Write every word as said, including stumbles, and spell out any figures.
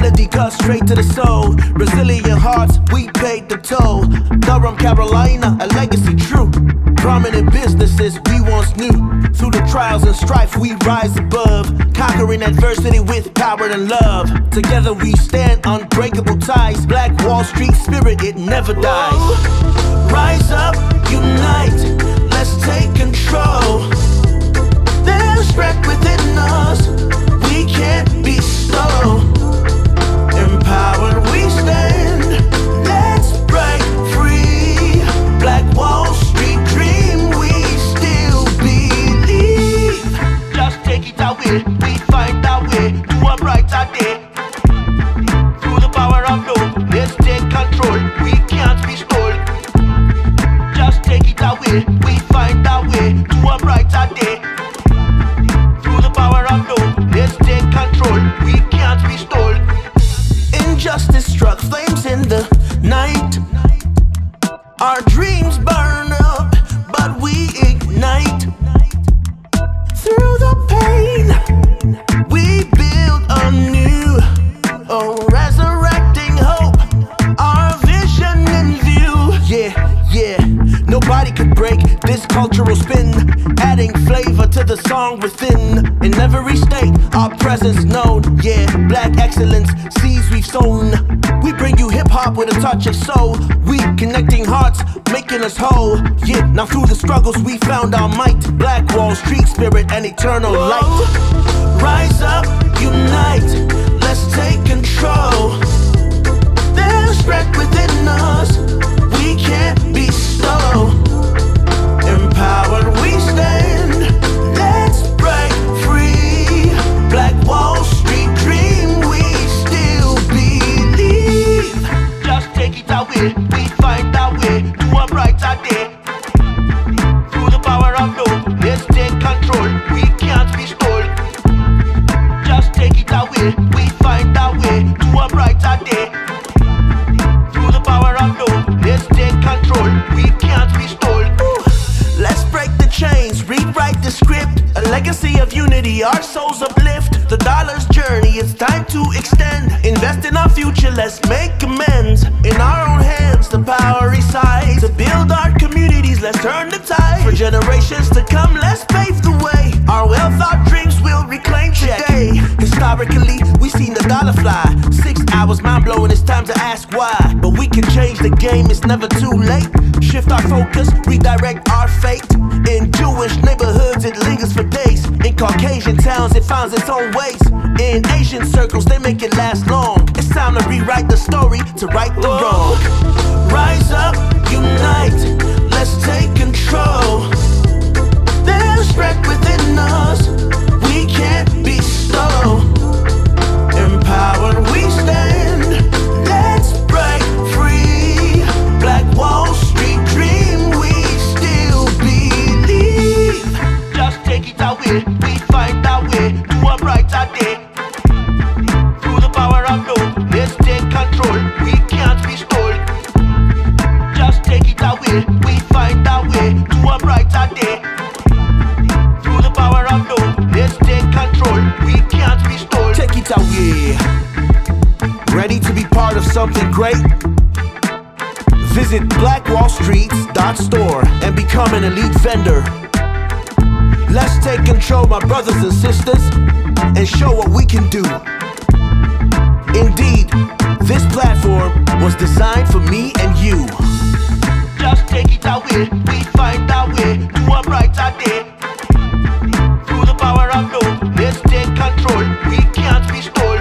melody cut straight to the soul. Resilient hearts, we paid the toll. Durham, Carolina, a legacy true. Prominent businesses we once knew. Through the trials and strife we rise above, conquering adversity with power and love. Together we stand, unbreakable ties. Black Wall Street spirit, it never dies. Whoa. Rise up, unite, let's take control. There's strength within us, we can't be slow. Empowered we stand, let's break free. Black Wall Street dream, we still believe. Just take it away, we find our way to a brighter day. Through the power of love, let's take control, we can't be stole. Just take it away, we find our way to a brighter day. Through the power of love, let's take control, we can't be stole. Injustice struck flames in the night. Our dreams burn up, but we ignite. Through the pain, we build anew. Oh, resurrecting hope, our vision in view. Yeah, yeah, nobody could break this cultural spin, adding flavor to the song within. In every state, our presence known. Yeah, black excellence, seeds we've sown. We bring you hip-hop with a touch of soul. We connecting hearts, making us whole. Yeah, now through the struggles we found our might. Black Wall Street spirit and eternal light. Rise up, unite, let's take control. There's strength within us, we can't be slow. Empowered we stand, let's break free. Black Wall Street dream, we still believe. Just take it away, we find our way to a brighter day. Through the power of love, let's take control, we can't be stole. Just take it away, we find our way to a brighter day. Through the power of love, let's take control, we can't be stole. Let's break the chains, rewrite the script. A legacy of unity, our souls uplift. The dollar's journey, it's time to extend. Invest in our future, let's make amends. In our own hands, the power resides. To build our communities, let's turn the tide. For generations to come, let's pave the way. Our wealth, our dreams will reclaim today. Historically, we seen the dollar fly. Six hours, mind blowing, it's time to ask why. But we can change the game, it's never too late. Shift our focus, redirect our fate. In Jewish neighborhoods, it lingers for days. In Caucasian towns, it finds its own ways. In Asian circles, they make it last long. It's time to rewrite the story, to right the wrong. Rise up, unite, let's take control. There's strength within us, we can't be slow. Empowered we stand, let's break free. Black Wall Street dream, we still believe. Just take it away, we find our way to a brighter day. Through the power of love, let's take control, we can't be stole. Just take it away, we find our way to a brighter day. Through the power of love, let's take control, we can't be stole. Take it away. Ready to be part of something great? Visit black wall streets dot store and become an elite vendor. Let's take control, my brothers and sisters, and show what we can do. Indeed, this platform was designed for me and you. Just take it away, we find our way to a brighter day. Through the power of love, let's take control, we can't be stole.